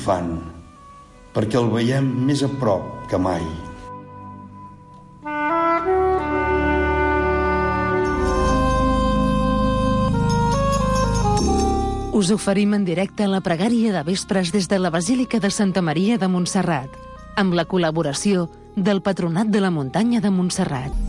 infant, perquè el veiem més a prop que mai. Us oferim en directe la pregària de vespres des de la Basílica de Santa Maria de Montserrat, amb la col·laboració del Patronat de la Muntanya de Montserrat.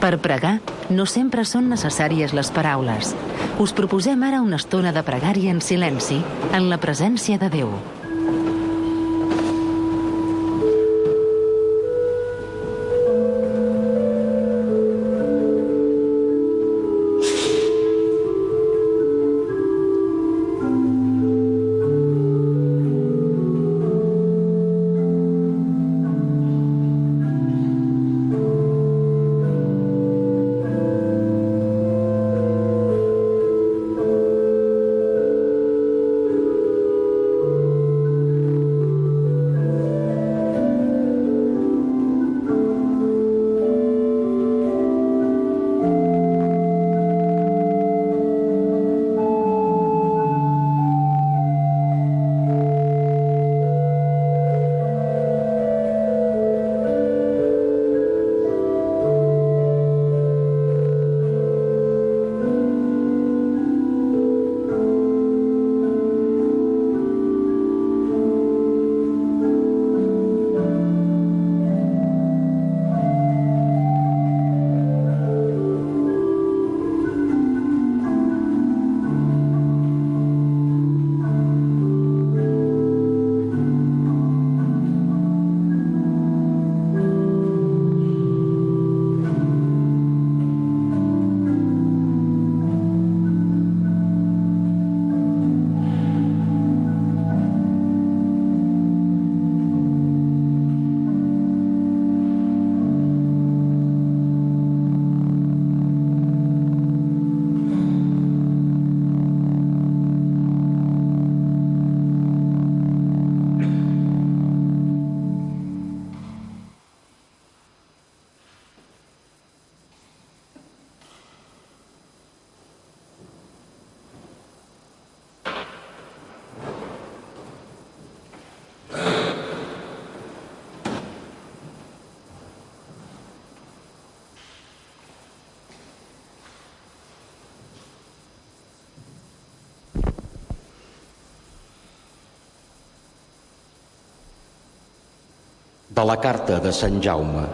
Per pregar, no sempre són necessàries les paraules. Us proposem ara una estona de pregària en silenci, en la presència de Déu. De la carta de Sant Jaume.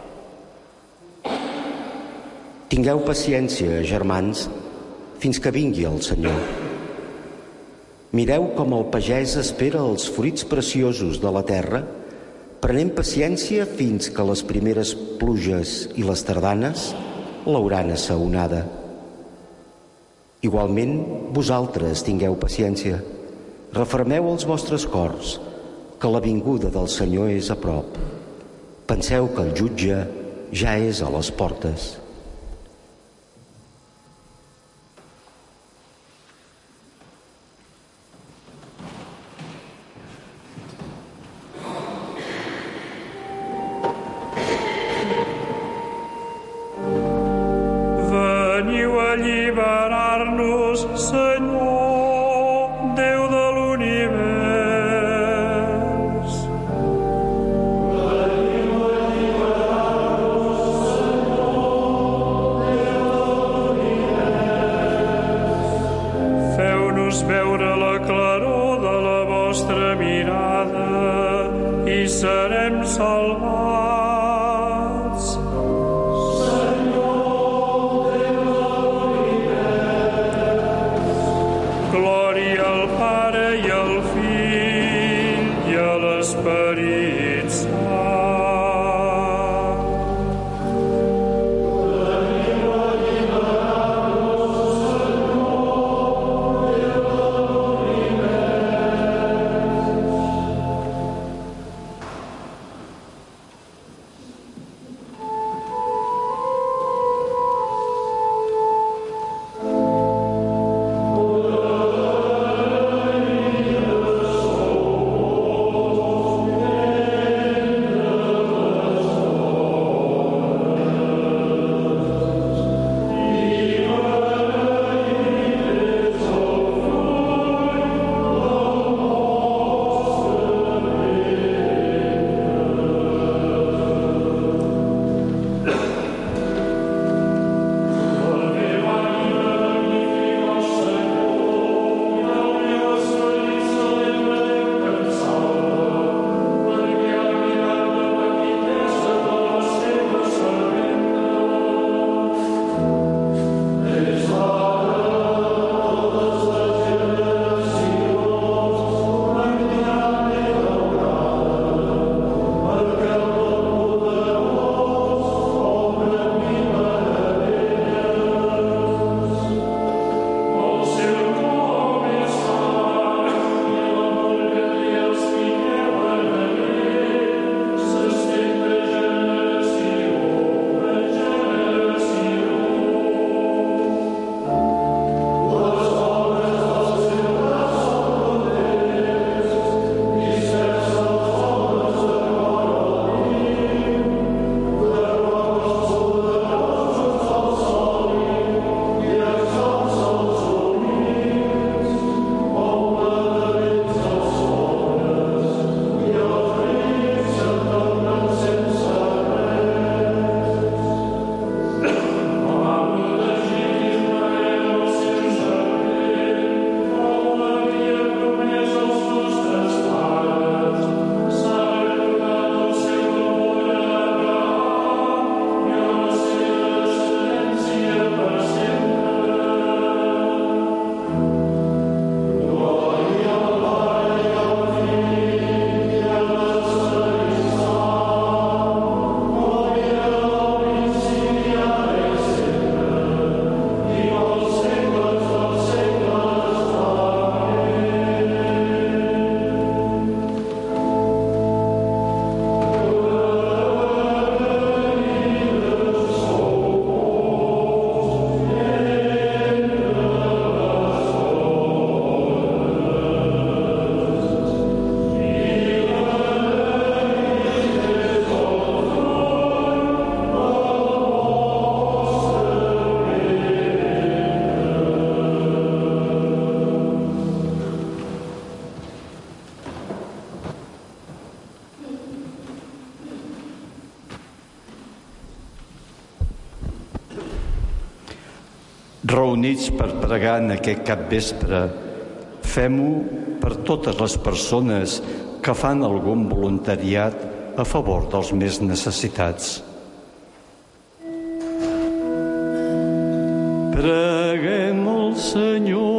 Tingueu paciència, germans, fins que vingui el Senyor. Mireu com el pagès espera els fruits preciosos de la terra, prenent paciència fins que les primeres pluges i les tardanes l'hauran assaonada. Igualment, vosaltres tingueu paciència, refermeu els vostres cors, que la vinguda del Senyor és a prop. Penseu que el jutge ja és a les portes. Veniu a alliberar-nos, Senyor, Déu de l'univers. Veure la claror de la vostra mirada i serem salvats. Senyor, Déu de l'univers. Glòria al Pare i al Fill i a l'Esperit Sant. reunits per pregar en aquest capvespre, fem-ho per totes les persones que fan algun voluntariat a favor dels més necessitats. Preguem al Senyor.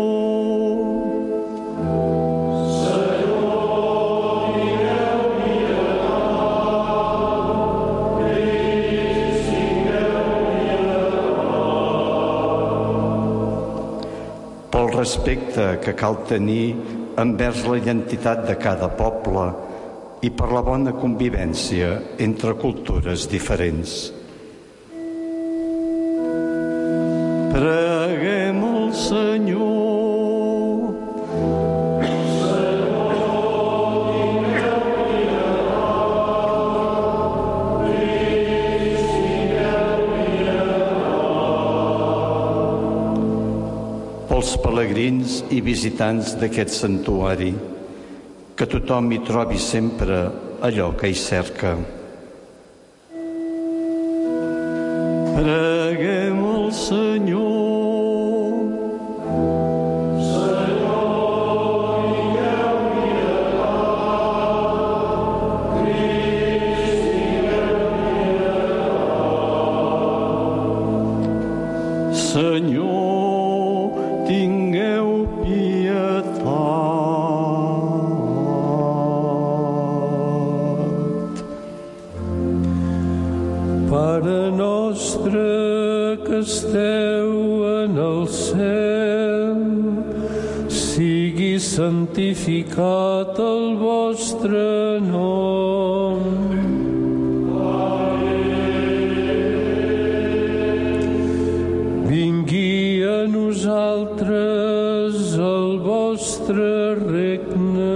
Pel respecte que cal tenir envers la identitat de cada poble i per la bona convivència entre cultures diferents. Preguem al Senyor. Pels pelegrins i visitants d'aquest santuari, que tothom hi trobi sempre allò que hi cerca. Preguem al Senyor. Senyor, tingueu pietat. Pare nostre que esteu en el cel, sigui santificat el vostre nom. Vingui a nosaltres el vostre regne.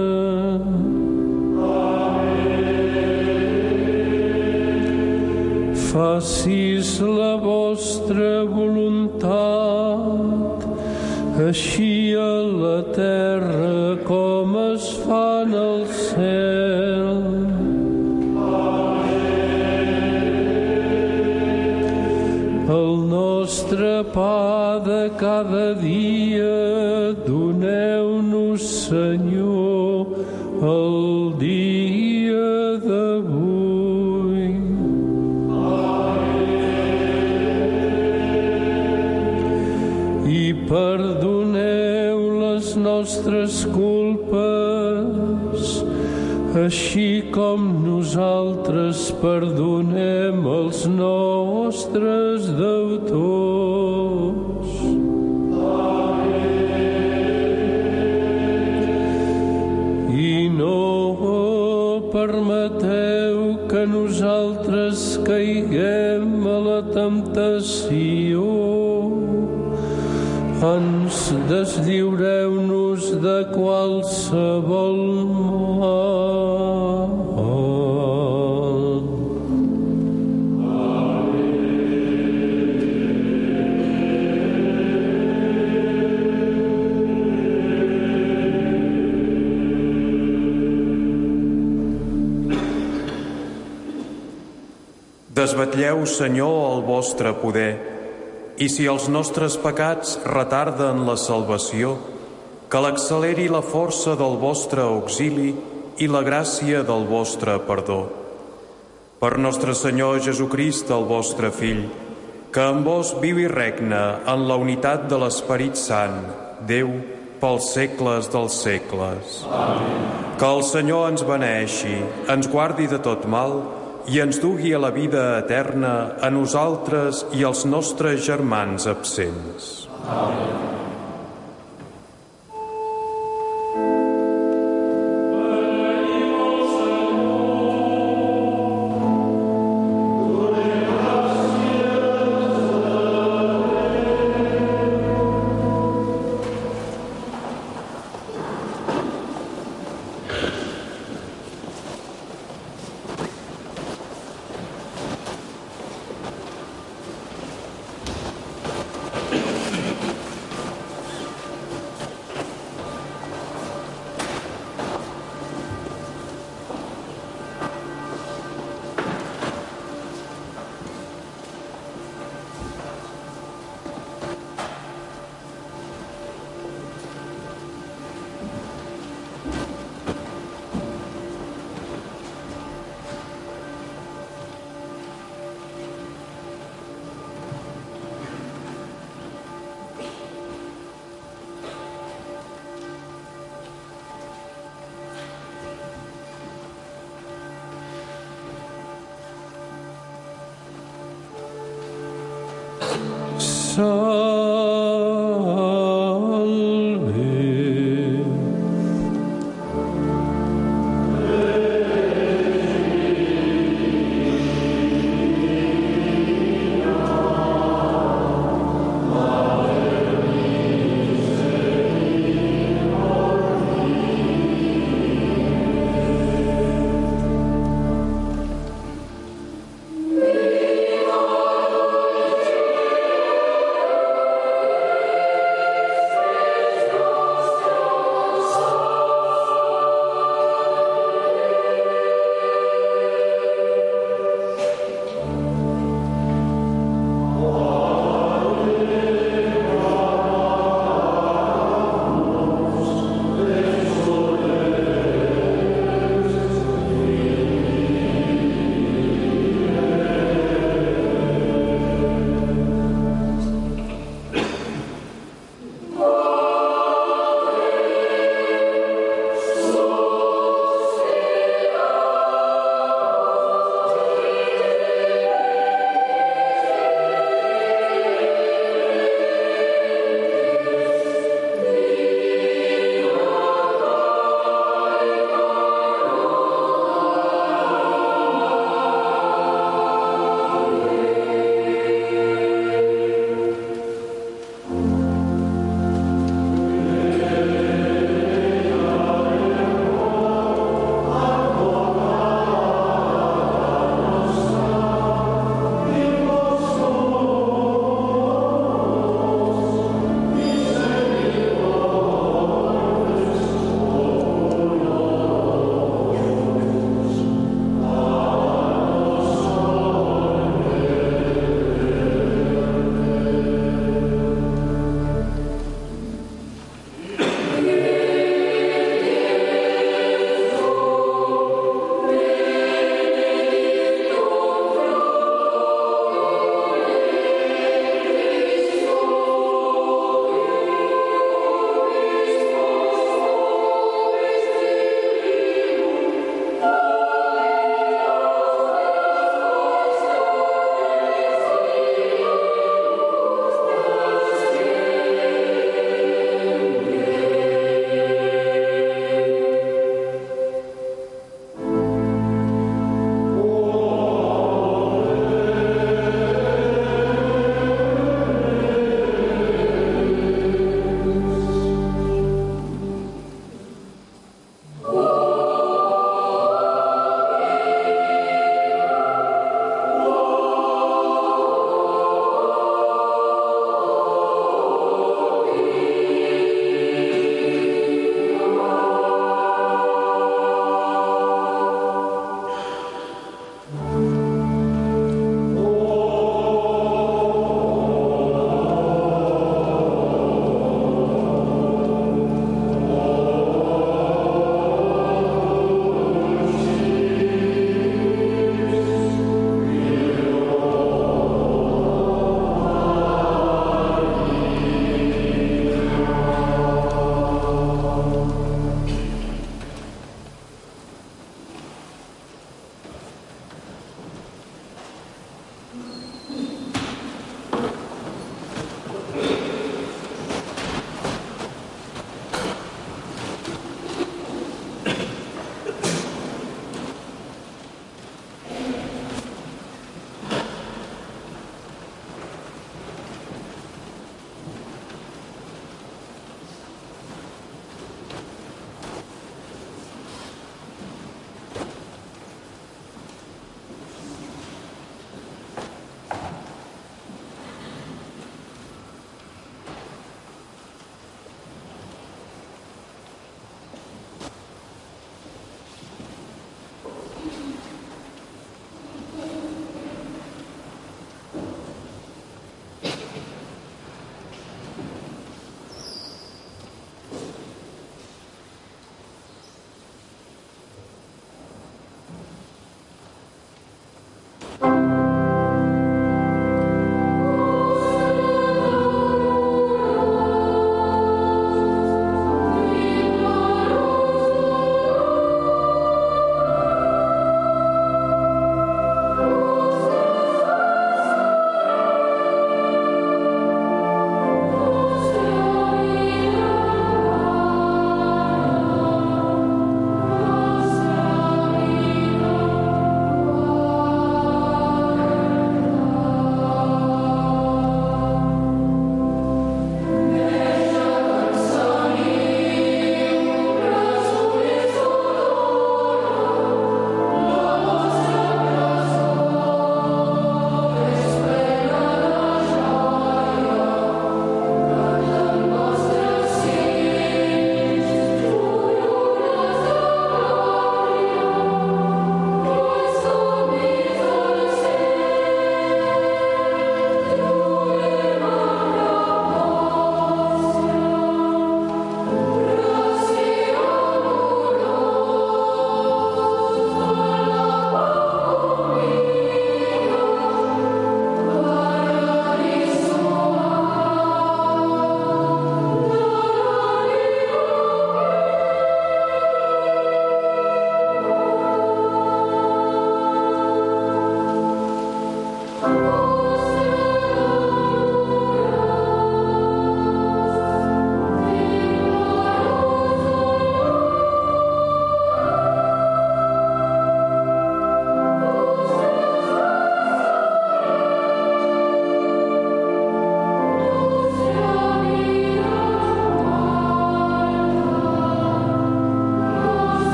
Facis la vostra voluntat, així a la terra com es fa en el cel. El nostre pa de cada dia doneu-nos, Senyor, el dia d'avui. I perdoneu les nostres culpes, així com nosaltres perdonem els nostres deutors. I no permeteu que nosaltres caiguem a la temptació. Ens deslliureu-nos de qualsevol mal. Desvetlleu, Senyor, el vostre poder, i si els nostres pecats retarden la salvació, que l'acceleri la força del vostre auxili i la gràcia del vostre perdó. Per nostre Senyor Jesucrist, el vostre Fill, que amb vos viu i regna en la unitat de l'Esperit Sant, Déu, pels segles dels segles. Amén. Que el Senyor ens beneixi, ens guardi de tot mal i ens dugui a la vida eterna a nosaltres i als nostres germans absents. Amén.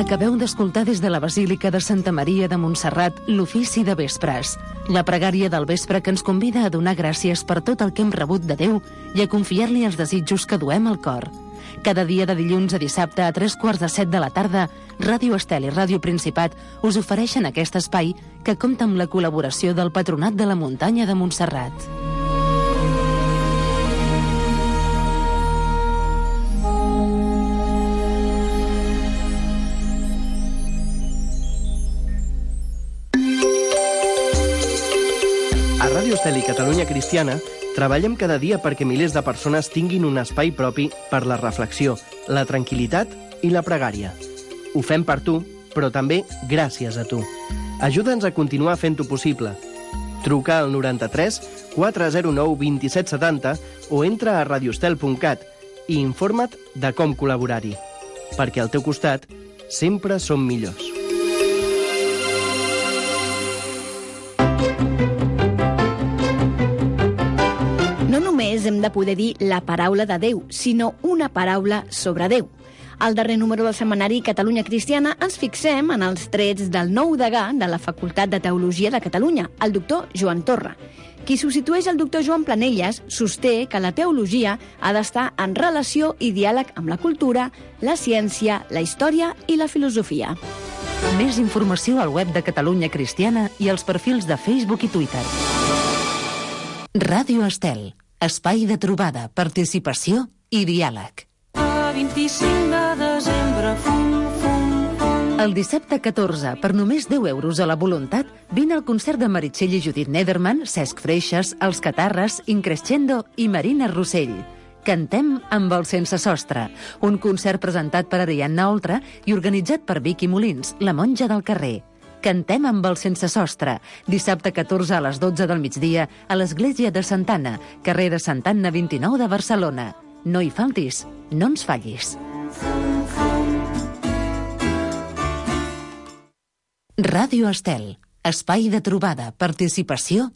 Acabeu d'escoltar des de la Basílica de Santa Maria de Montserrat l'ofici de vespres, la pregària del vespre que ens convida a donar gràcies per tot el que hem rebut de Déu i a confiar-li els desitjos que duem al cor. Cada dia de dilluns a dissabte a 3:45 de la tarda, Ràdio Estel i Ràdio Principat us ofereixen aquest espai que compta amb la col·laboració del Patronat de la Muntanya de Montserrat. A Ràdio Estel i Catalunya Cristiana treballem cada dia perquè milers de persones tinguin un espai propi per la reflexió, la tranquil·litat i la pregària. Ho fem per tu, però també gràcies a tu. Ajuda'ns a continuar fent-ho possible. Truca al 93 409 2770 o entra a radiostel.cat i informa't de com col·laborar-hi. Perquè al teu costat sempre som millors. No només hem de poder dir la paraula de Déu, sinó una paraula sobre Déu. Al darrer número del setmanari Catalunya Cristiana ens fixem en els trets del nou degà de la Facultat de Teologia de Catalunya, el doctor Joan Torra. Qui substitueix el doctor Joan Planelles sosté que la teologia ha d'estar en relació i diàleg amb la cultura, la ciència, la història i la filosofia. Més informació al web de Catalunya Cristiana i als perfils de Facebook i Twitter. Ràdio Estel, espai de trobada, participació i diàleg. 25 de desembre, El dissabte 14, per només 10 euros a la Voluntat, vine al concert de Meritxell i Judit Nederman, Cesc Freixas, Els Catarres, Increscendo i Marina Rossell. Cantem amb el Sense Sostre, un concert presentat per Ariadna Oltra i organitzat per Vicky Molins, la monja del carrer. Cantem amb el Sense Sostre, dissabte 14 a les 12 del migdia a l'Església de Santa Anna, carrer de Santa Anna 29 de Barcelona. No hi faltis, no ens fallis. Ràdio Estel, espai de trobada, participació